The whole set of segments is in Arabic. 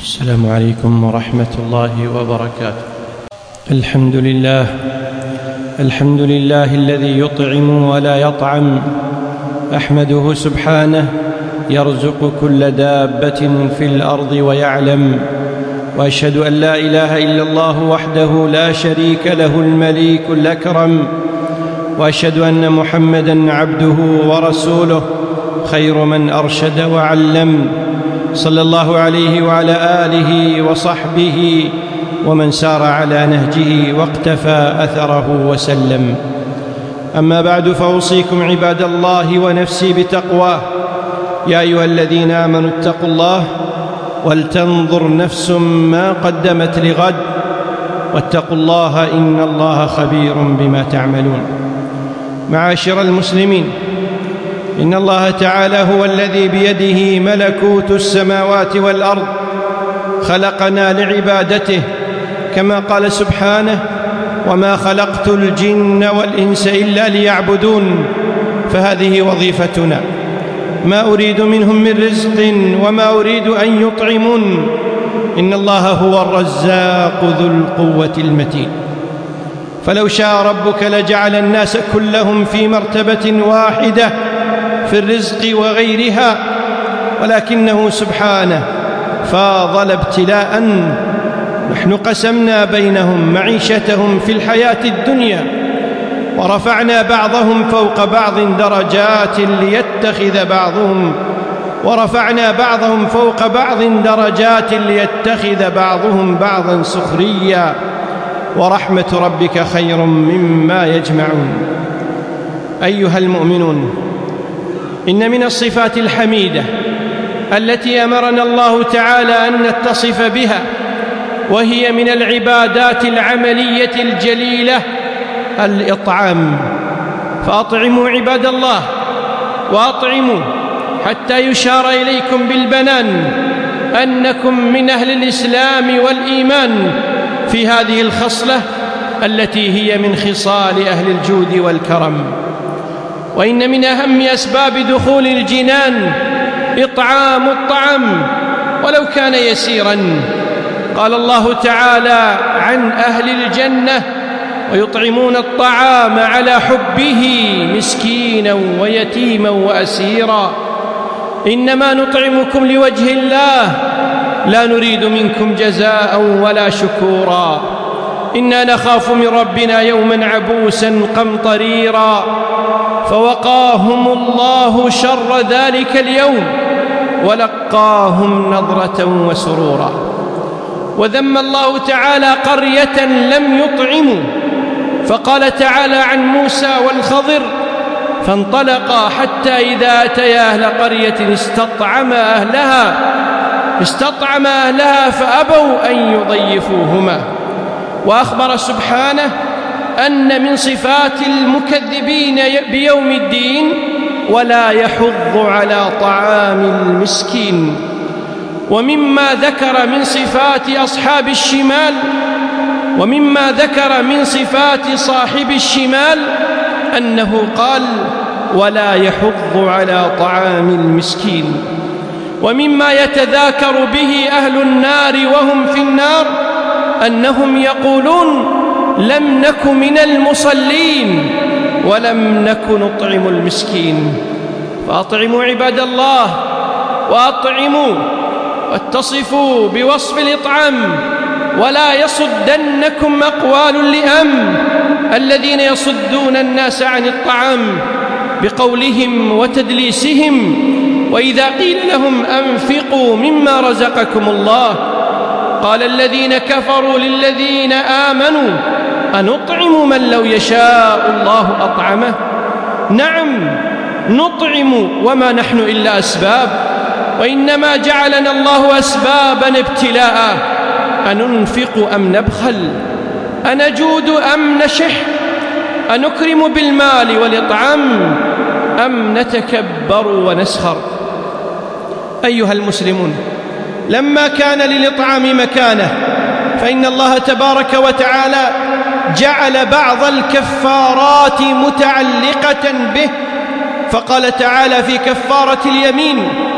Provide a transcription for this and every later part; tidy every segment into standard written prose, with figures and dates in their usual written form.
السلام عليكم ورحمة الله وبركاته. الحمد لله الذي يطعم ولا يطعم، أحمده سبحانه يرزق كل دابة في الأرض ويعلم، وأشهد أن لا إله إلا الله وحده لا شريك له المليك الأكرم، وأشهد أن محمدًا عبده ورسوله خير من أرشد وعلم، صلى الله عليه وعلى آله وصحبه ومن سار على نهجه واقتفى أثره وسلم. أما بعد، فأوصيكم عباد الله ونفسي بتقواه. يا أيها الذين آمنوا اتقوا الله ولتنظر نفس ما قدمت لغد، واتقوا الله إن الله خبير بما تعملون. معاشر المسلمين، إن الله تعالى هو الذي بيده ملكوت السماوات والأرض، خلقنا لعبادته، كما قال سبحانه: وما خلقت الجن والإنس إلا ليعبدون. فهذه وظيفتنا، ما أريد منهم من رزق وما أريد أن يطعمون. إن الله هو الرزاق ذو القوة المتين. فلو شاء ربك لجعل الناس كلهم في مرتبة واحدة في الرزق وغيرها، ولكنه سبحانه فاضل ابتلاء. نحن قسمنا بينهم معيشتهم في الحياة الدنيا، ورفعنا بعضهم فوق بعض درجات ليتخذ بعضهم بعضا سخريا، ورحمة ربك خير مما يجمعون. أيها المؤمنون، إن من الصفات الحميدة التي أمرنا الله تعالى أن نتصف بها، وهي من العبادات العملية الجليلة، الإطعام. فأطعموا عباد الله، وأطعموا حتى يشار إليكم بالبنان أنكم من أهل الإسلام والإيمان في هذه الخصلة التي هي من خصال أهل الجود والكرم. وإن من أهم أسباب دخول الجنان إطعام الطعام ولو كان يسيرا. قال الله تعالى عن أهل الجنة: ويطعمون الطعام على حبه مسكينا ويتيما وأسيرا، إنما نطعمكم لوجه الله لا نريد منكم جزاء ولا شكورا، إنا نخاف من ربنا يوما عبوسا قمطريرا. فوقاهم الله شر ذلك اليوم ولقاهم نضرة وسرورا. وذم الله تعالى قرية لم يطعموا، فقال تعالى عن موسى والخضر: فانطلقا حتى إذا أتيا أهل قرية استطعما أهلها فأبوا أن يضيفوهما. وأخبر سبحانه أن من صفات المكذبين بيوم الدين: ولا يحض على طعام المسكين. ومما ذكر من صفات أصحاب الشمال، ومما ذكر من صفات صاحب الشمال أنه قال: ولا يحض على طعام المسكين. ومما يتذاكر به أهل النار وهم في النار أنهم يقولون: لم نك من المصلين ولم نك نطعم المسكين. فأطعموا عباد الله، وأطعموا واتصفوا بوصف الإطعام، ولا يصدنكم أقوال اللئام الذين يصدون الناس عن الطعام بقولهم وتدليسهم. وإذا قيل لهم أنفقوا مما رزقكم الله قال الذين كفروا للذين آمنوا أنطعم من لو يشاء الله أطعمه. نعم نطعم وما نحن إلا أسباب، وإنما جعلنا الله أسبابا ابتلاء. أننفق أم نبخل؟ أنجود أم نشح؟ أنكرم بالمال والإطعام أم نتكبر ونسخر؟ أيها المسلمون، لما كان للإطعام مكانة، فإن الله تبارك وتعالى جعل بعض الكفارات متعلقة به. فقال تعالى في كفارة اليمين: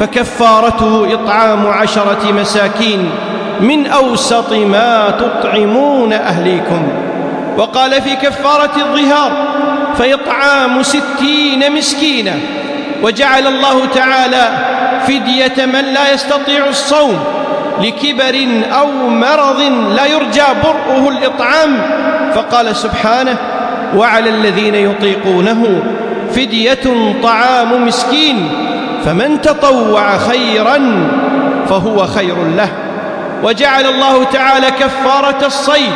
فكفارته إطعام 10 مساكين من أوسط ما تطعمون أهليكم. وقال في كفارة الظهار فإطعام 60 مسكينا. وجعل الله تعالى فدية من لا يستطيع الصوم لكبر أو مرض لا يرجى برؤه الإطعام، فقال سبحانه: وعلى الذين يطيقونه فدية طعام مسكين فمن تطوع خيرا فهو خير له. وجعل الله تعالى كفارة الصيد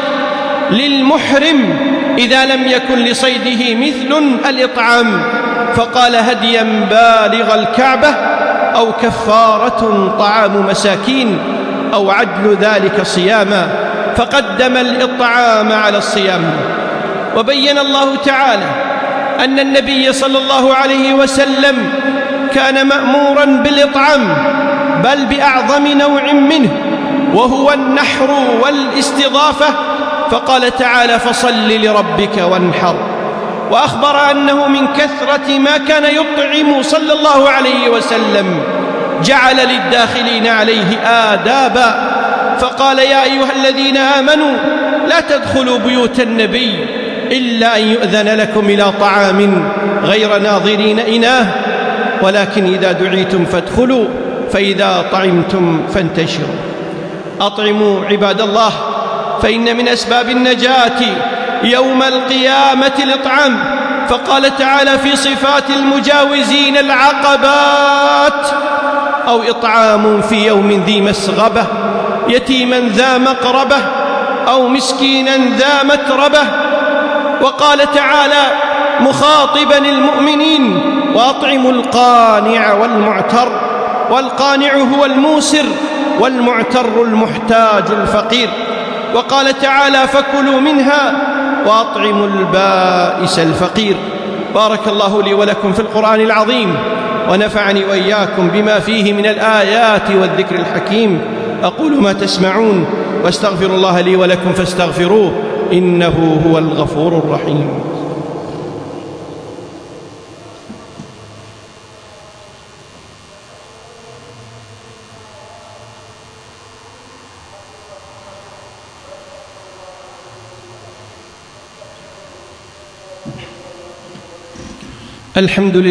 للمحرم إذا لم يكن لصيده مثل الإطعام، فقال: هديا بالغ الكعبة أو كفارة طعام مساكين أو عدل ذلك صياما، فقدم الإطعام على الصيام. وبين الله تعالى أن النبي صلى الله عليه وسلم كان مأمورا بالإطعام، بل بأعظم نوع منه، وهو النحر والاستضافة، فقال تعالى: فصل لربك وانحر. وأخبر أنه من كثرة ما كان يطعم صلى الله عليه وسلم جعل للداخلين عليه آدابا، فقال: يا أيها الذين آمنوا لا تدخلوا بيوت النبي إلا أن يؤذن لكم إلى طعام غير ناظرين إناه، ولكن إذا دعيتم فادخلوا، فإذا طعمتم فانتشروا. أطعموا عباد الله، فإن من أسباب النجاة يوم القيامة الإطعام. فقال تعالى في صفات المجاوزين العقبات: أو إطعام في يوم ذي مسغبة يتيما ذا مقربة أو مسكينا ذا متربة. وقال تعالى مخاطبا المؤمنين: وأطعموا القانع والمعتر. والقانع هو الموسر، والمعتر المحتاج الفقير. وقال تعالى: فكلوا منها وأطعموا البائس الفقير. بارك الله لي ولكم في القرآن العظيم، ونفعني وإياكم بما فيه من الآيات والذكر الحكيم. أقول ما تسمعون، واستغفر الله لي ولكم فاستغفروه، إنه هو الغفور الرحيم. الحمد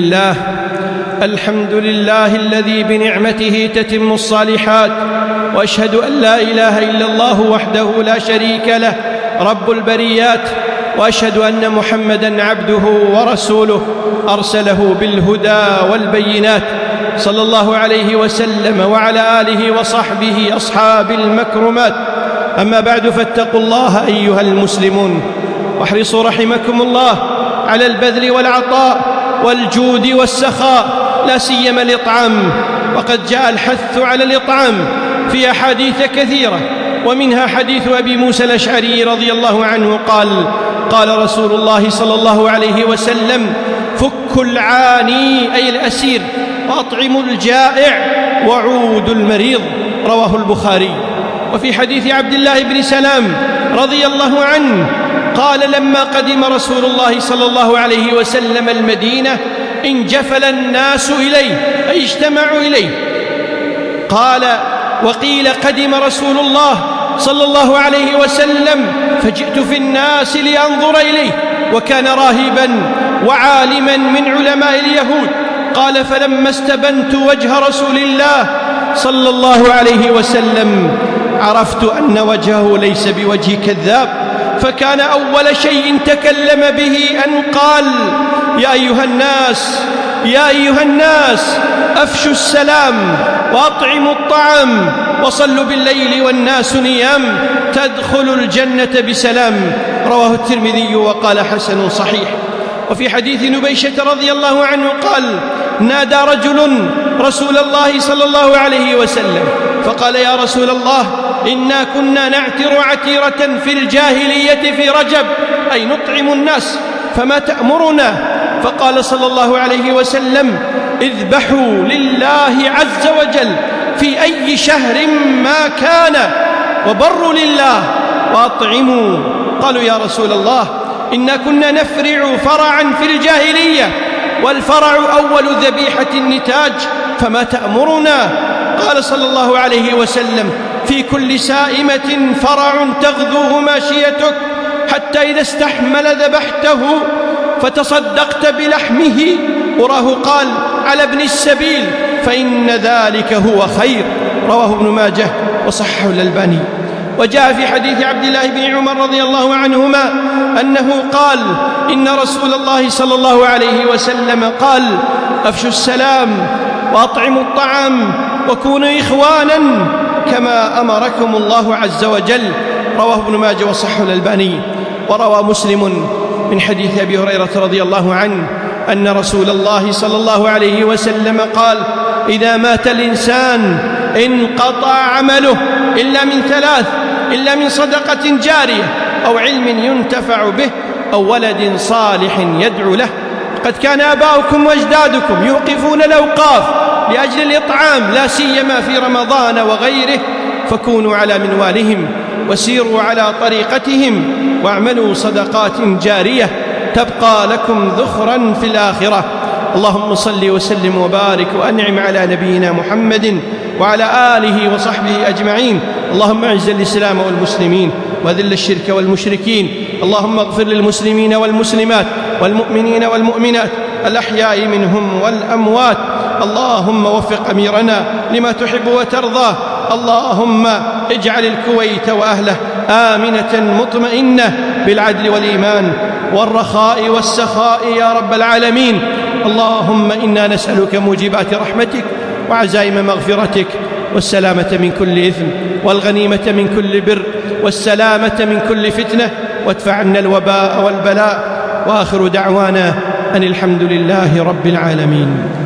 لله الذي بنعمته تتم الصالحات، وأشهد أن لا إله إلا الله وحده لا شريك له رب البريات، وأشهد أن محمدًا عبده ورسوله أرسله بالهدى والبينات، صلى الله عليه وسلم وعلى آله وصحبه أصحاب المكرمات. أما بعد، فاتقوا الله أيها المسلمون، واحرصوا رحمكم الله على البذل والعطاء والجود والسخاء، لا سيما الإطعام. وقد جاء الحث على الإطعام في أحاديث كثيرة، ومنها حديث أبي موسى الأشعري رضي الله عنه قال: قال رسول الله صلى الله عليه وسلم: فكوا العاني أي الأسير، وأطعموا الجائع، وعودوا المريض. رواه البخاري. وفي حديث عبد الله بن سلام رضي الله عنه قال: لما قدم رسول الله صلى الله عليه وسلم المدينة انجفل الناس إليه، أي اجتمعوا إليه. قال: وقيل قدم رسول الله صلى الله عليه وسلم فجئت في الناس لأنظر إليه، وكان راهبا وعالما من علماء اليهود. قال: فلما استبنت وجه رسول الله صلى الله عليه وسلم عرفت أن وجهه ليس بوجه كذاب، فكان أول شيء تكلم به أن قال: يا أيها الناس أفشوا السلام وأطعموا الطعام وصلوا بالليل والناس نيام تدخلوا الجنة بسلام. رواه الترمذي وقال: حسن صحيح. وفي حديث نبيشة رضي الله عنه قال: نادى رجل رسول الله صلى الله عليه وسلم فقال: يا رسول الله، إنا كنا نعتر عتيرة في الجاهلية في رجب، أي نطعم الناس، فما تأمرنا؟ فقال صلى الله عليه وسلم: اذبحوا لله عز وجل في أي شهر ما كان، وبروا لله وأطعموا. قالوا: يا رسول الله، إنا كنا نفرع فرعا في الجاهلية والفرع أول ذبيحة النتاج، فما تأمرنا؟ قال صلى الله عليه وسلم: في كل سائمة فرع تغذوه ماشيتك، حتى إذا استحمل ذبحته فتصدقت بلحمه. وراه قال: على ابن السبيل، فإن ذلك هو خير. رواه ابن ماجه وصححه الألباني. وجاء في حديث عبد الله بن عمر رضي الله عنهما أنه قال: إن رسول الله صلى الله عليه وسلم قال: أفشوا السلام وأطعموا الطعام وكونوا إخوانا كما أمركم الله عز وجل. رواه ابن ماجه وصححه الألباني. وروى مسلم من حديث أبي هريرة رضي الله عنه أن رسول الله صلى الله عليه وسلم قال: إذا مات الإنسان انقطع عمله إلا من ثلاث: إلا من صدقة جارية، أو علم ينتفع به، أو ولد صالح يدعو له. قد كان آباؤكم وأجدادكم يوقفون الأوقاف لأجل الإطعام، لا سيما في رمضان وغيره، فكونوا على منوالهم وسيروا على طريقتهم واعملوا صدقات جارية تبقى لكم ذخرا في الآخرة. اللهم صل وسلم وبارك وأنعم على نبينا محمد وعلى آله وصحبه أجمعين. اللهم أعز الإسلام والمسلمين وأذل الشرك والمشركين. اللهم اغفر للمسلمين والمسلمات والمؤمنين والمؤمنات الأحياء منهم والأموات. اللهم وفق أميرنا لما تحب وترضاه. اللهم اجعل الكويت وأهله آمنة مطمئنة بالعدل والإيمان والرخاء والسخاء يا رب العالمين. اللهم إنا نسألك موجبات رحمتك وعزائم مغفرتك والسلامة من كل إثم والغنيمة من كل بر والسلامة من كل فتنة، وادفع عنا الوباء والبلاء. وآخر دعوانا أن الحمد لله رب العالمين.